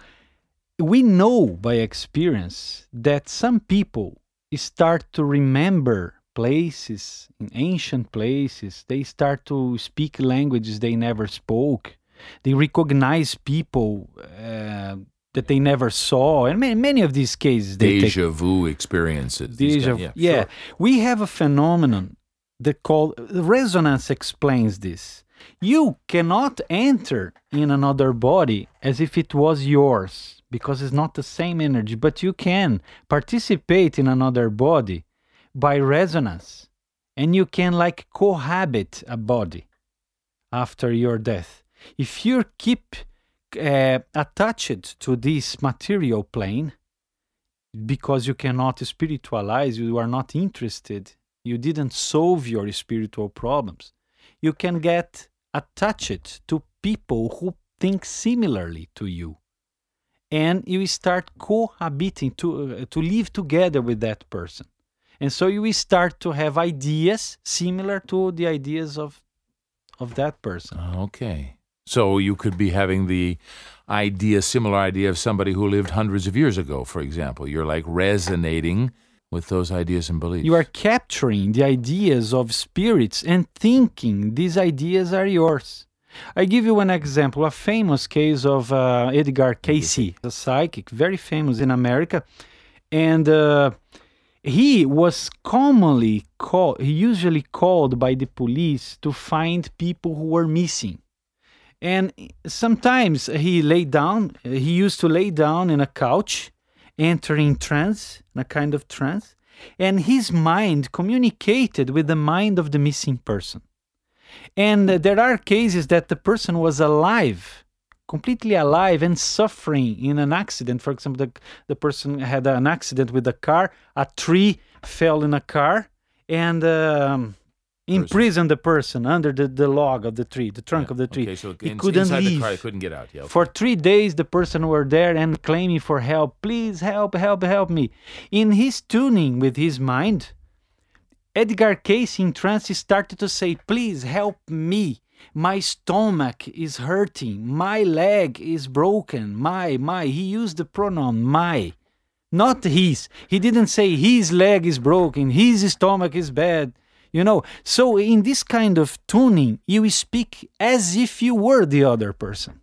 we know by experience that some people start to remember places, in ancient places. They start to speak languages they never spoke. They recognize people uh, that they never saw. And many, many of these cases... They Deja take, vu experiences. these Deja, guys- yeah, sure. we have a phenomenon that called resonance explains this. You cannot enter in another body as if it was yours because it's not the same energy, but you can participate in another body by resonance, and you can like cohabit a body after your death. If you keep uh, attached to this material plane because you cannot spiritualize, you are not interested, you didn't solve your spiritual problems, you can get attached to people who think similarly to you. And you start cohabiting, to, uh, to live together with that person. And so you start to have ideas similar to the ideas of, of that person. Okay. So you could be having the idea, similar idea of somebody who lived hundreds of years ago, for example. You're like resonating with those ideas and beliefs. You are capturing the ideas of spirits and thinking these ideas are yours. I give you an example, a famous case of uh, Edgar Cayce, a psychic, very famous in America. And uh, he was commonly called, he usually called by the police to find people who were missing. And sometimes he lay down, he used to lay down in a couch, entering trance, in a kind of trance, and his mind communicated with the mind of the missing person. And uh, there are cases that the person was alive, completely alive and suffering in an accident. For example, the, the person had an accident with a car, a tree fell in a car, and um, imprisoned the person under the, the log of the tree, the trunk Yeah. of the tree. Okay, so he in- couldn't inside leave. the car, he couldn't get out. Yeah, okay. For three days, the person were there and claiming for help. Please help, help, help me. In his tuning with his mind, Edgar Cayce in trance started to say, please help me. My stomach is hurting. My leg is broken. My, my. He used the pronoun my, not his. He didn't say his leg is broken, his stomach is bad. You know, so in this kind of tuning, you speak as if you were the other person.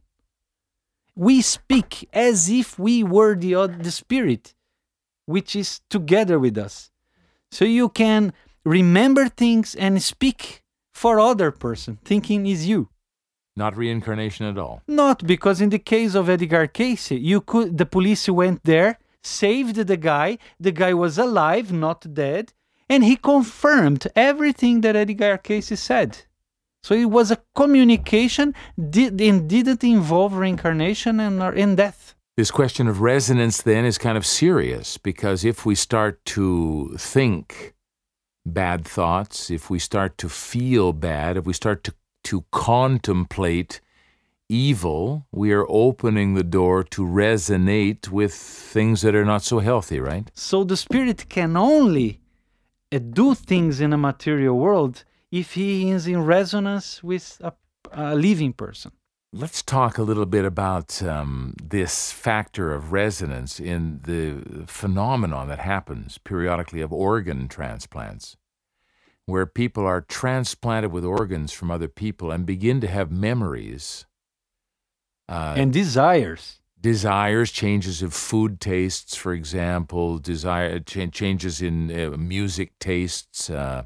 We speak as if we were the other, the spirit, which is together with us. So you can remember things and speak for other person, thinking is you. Not reincarnation at all. Not because in the case of Edgar Cayce, you could the police went there saved the guy. The guy was alive, not dead. And he confirmed everything that Edgar Cayce said. So it was a communication did, and didn't involve reincarnation and, and death. This question of resonance then is kind of serious, because if we start to think bad thoughts, if we start to feel bad, if we start to, to contemplate evil, we are opening the door to resonate with things that are not so healthy, right? So the spirit can only uh, do things in a material world if he is in resonance with a, a living person. Let's talk a little bit about um, this factor of resonance in the phenomenon that happens periodically of organ transplants, where people are transplanted with organs from other people and begin to have memories. Uh, and desires. Desires, changes of food tastes, for example, desire ch- changes in uh, music tastes, uh,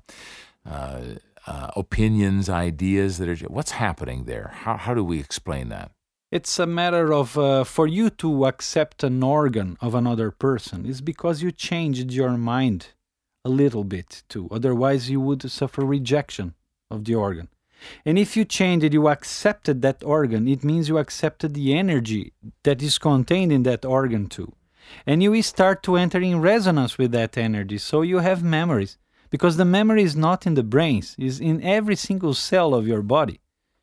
uh, uh, opinions, ideas that are. What's happening there? How how do we explain that? It's a matter of uh, for you to accept an organ of another person is because you changed your mind a little bit too. Otherwise, you would suffer rejection of the organ. And if you changed it, you accepted that organ, it means you accepted the energy that is contained in that organ too. And you start to enter in resonance with that energy, so you have memories. Because the memory is not in the brains, it's in every single cell of your body.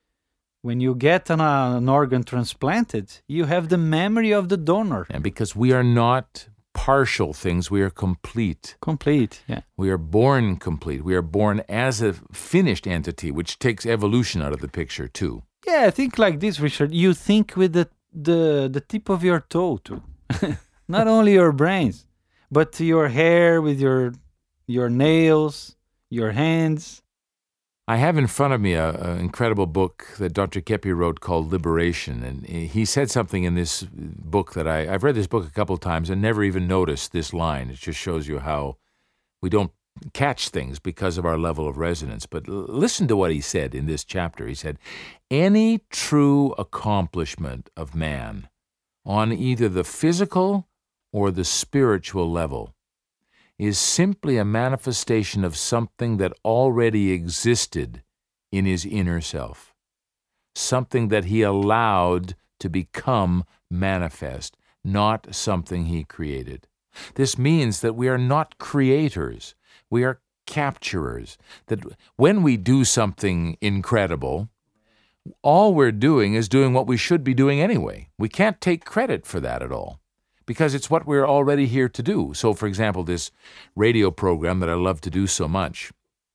When you get an, uh, an organ transplanted, you have the memory of the donor. And because we are not partial things, we are complete. Complete, yeah. We are born complete. We are born as a finished entity, which takes evolution out of the picture too. Yeah, I think like this, Richard. You think with the the, the tip of your toe too. Not only your brains, but your hair, with your your nails, your hands. I have in front of me an incredible book that Doctor Kepi wrote called Liberation, and he said something in this book that I, I've read this book a couple of times and never even noticed this line. It just shows you how we don't catch things because of our level of resonance. But l- listen to what he said in this chapter. He said, any true accomplishment of man on either the physical or the spiritual level is simply a manifestation of something that already existed in his inner self, something that he allowed to become manifest, not something he created. This means that we are not creators, we are capturers, that when we do something incredible, all we're doing is doing what we should be doing anyway. We can't take credit for that at all, because it's what we're already here to do. So, for example, this radio program that I love to do so much,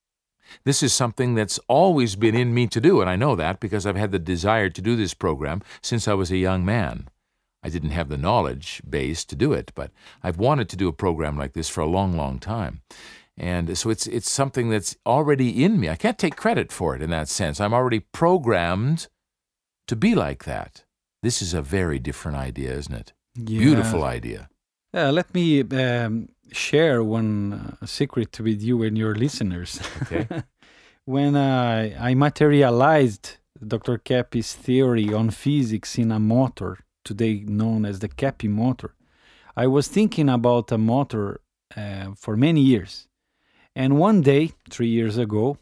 this is something that's always been in me to do, and I know that because I've had the desire to do this program since I was a young man. I didn't have the knowledge base to do it, but I've wanted to do a program like this for a long, long time. And so it's it's something that's already in me. I can't take credit for it in that sense. I'm already programmed to be like that. This is a very different idea, isn't it? Yeah. Beautiful idea. Uh, let me um, share one uh, secret with you and your listeners. Okay. When uh, I materialized Doctor Kepi's theory on physics in a motor, today known as the Kepi motor, I was thinking about a motor uh, for many years. And one day, three years ago,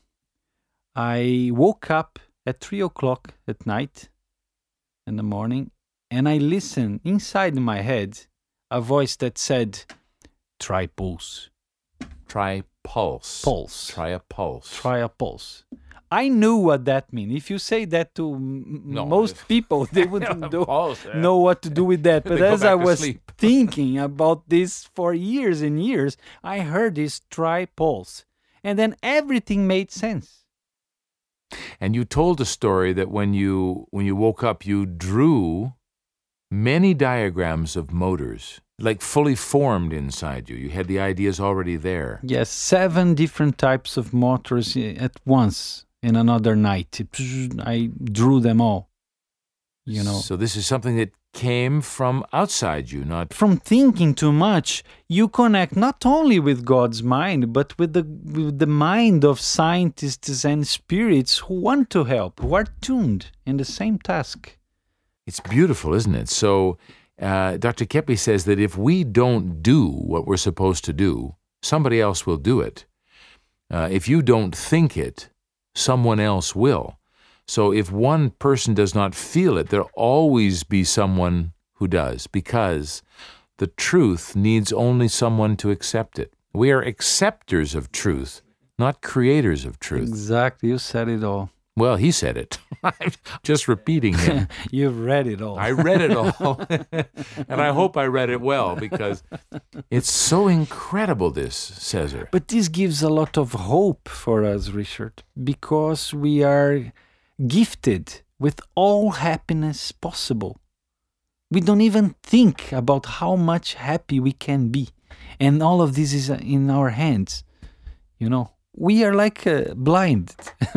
I woke up at three o'clock at night in the morning, and I listened inside my head a voice that said, try pulse. Try pulse. Pulse. Try a pulse. Try a pulse. I knew what that means. If you say that to m- No, most it's- people, they wouldn't do, Pulse, yeah. know what to do with that. But They go as I back to was sleep. thinking about this for years and years, I heard this try pulse. And then everything made sense. And you told a story that when you when you woke up, you drew many diagrams of motors, like fully formed inside you. You had the ideas already there. Yes, seven different types of motors i- at once in another night. I drew them all, you know. So this is something that came from outside you, not From thinking too much, you connect not only with God's mind, but with the with the mind of scientists and spirits who want to help, who are tuned in the same task. It's beautiful, isn't it? So uh, Doctor Keppe says that if we don't do what we're supposed to do, somebody else will do it. Uh, if you don't think it, someone else will. So if one person does not feel it, there'll always be someone who does, because the truth needs only someone to accept it. We are acceptors of truth, not creators of truth. Exactly. You said it all. Well, he said it. I'm just repeating him. You've read it all. I read it all. And I hope I read it well, because it's so incredible, this, Cesar. But this gives a lot of hope for us, Richard, because we are gifted with all happiness possible. We don't even think about how much happy we can be. And all of this is in our hands. You know, we are like uh, blind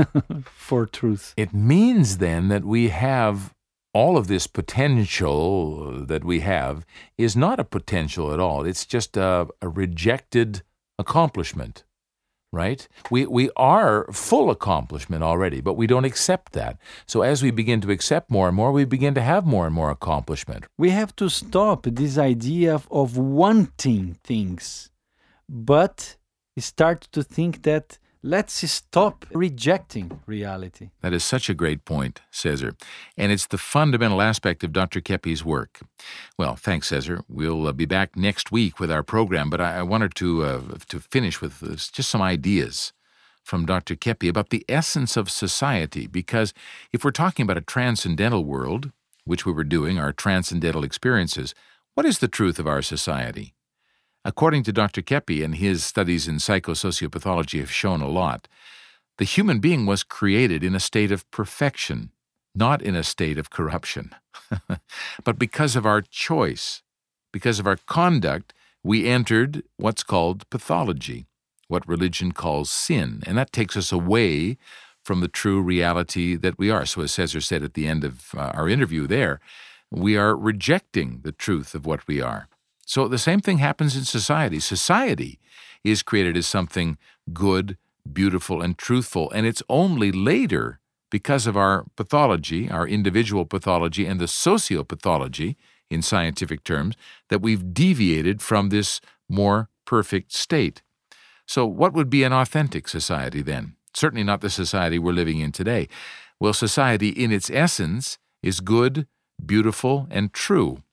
for truth. It means then that we have all of this potential that we have is not a potential at all. It's just a, a rejected accomplishment, right? We we are full accomplishment already, but we don't accept that. So as we begin to accept more and more, we begin to have more and more accomplishment. We have to stop this idea of, of wanting things, but start to think that let's stop rejecting reality. That is such a great point, Cesar. And it's the fundamental aspect of Doctor Keppe's work. Well, thanks, Cesar. We'll uh, be back next week with our program, but I, I wanted to, uh, to finish with uh, just some ideas from Doctor Keppe about the essence of society, because if we're talking about a transcendental world, which we were doing, our transcendental experiences, what is the truth of our society? According to Doctor Keppe, and his studies in psychosociopathology have shown a lot, the human being was created in a state of perfection, not in a state of corruption. But because of our choice, because of our conduct, we entered what's called pathology, what religion calls sin, and that takes us away from the true reality that we are. So as Cesar said at the end of uh, our interview there, we are rejecting the truth of what we are. So the same thing happens in society. Society is created as something good, beautiful, and truthful, and it's only later, because of our pathology, our individual pathology, and the sociopathology, in scientific terms, that we've deviated from this more perfect state. So what would be an authentic society then? Certainly not the society we're living in today. Well, society in its essence is good, beautiful, and true.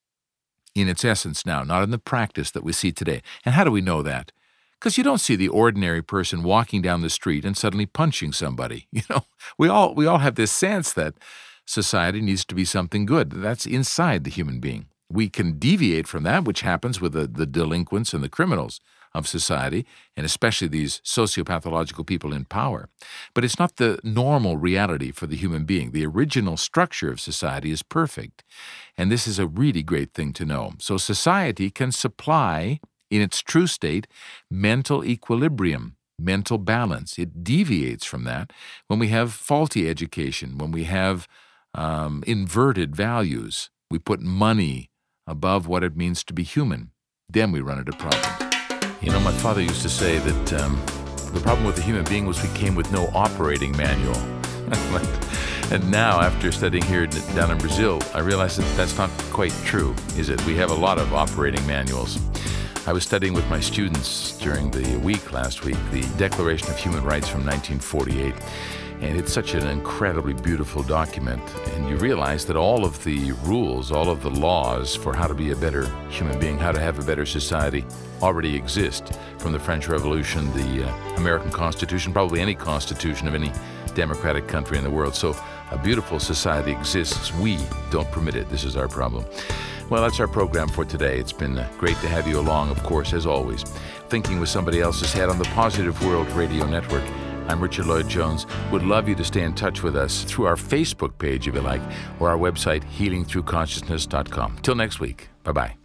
In its essence now, not in the practice that we see today. And how do we know that? Because you don't see the ordinary person walking down the street and suddenly punching somebody. You know, we all we all have this sense that society needs to be something good. That's inside the human being. We can deviate from that, which happens with the, the delinquents and the criminals of society, and especially these sociopathological people in power. But it's not the normal reality for the human being. The original structure of society is perfect, and this is a really great thing to know. So society can supply, in its true state, mental equilibrium, mental balance. It deviates from that when we have faulty education, when we have um, inverted values. We put money above what it means to be human. Then we run into problems. You know, my father used to say that um, the problem with the human being was we came with no operating manual. And now, after studying here down in Brazil, I realize that that's not quite true, is it? We have a lot of operating manuals. I was studying with my students during the week last week, the Declaration of Human Rights from nineteen forty-eight. And it's such an incredibly beautiful document. And you realize that all of the rules, all of the laws for how to be a better human being, how to have a better society, already exist. From the French Revolution, the uh, American Constitution, probably any constitution of any democratic country in the world. So a beautiful society exists. We don't permit it. This is our problem. Well, that's our program for today. It's been great to have you along, of course, as always. Thinking with Somebody Else's Head on the Positive World Radio Network. I'm Richard Lloyd Jones. Would love you to stay in touch with us through our Facebook page, if you like, or our website, healing through consciousness dot com. Till next week. Bye-bye.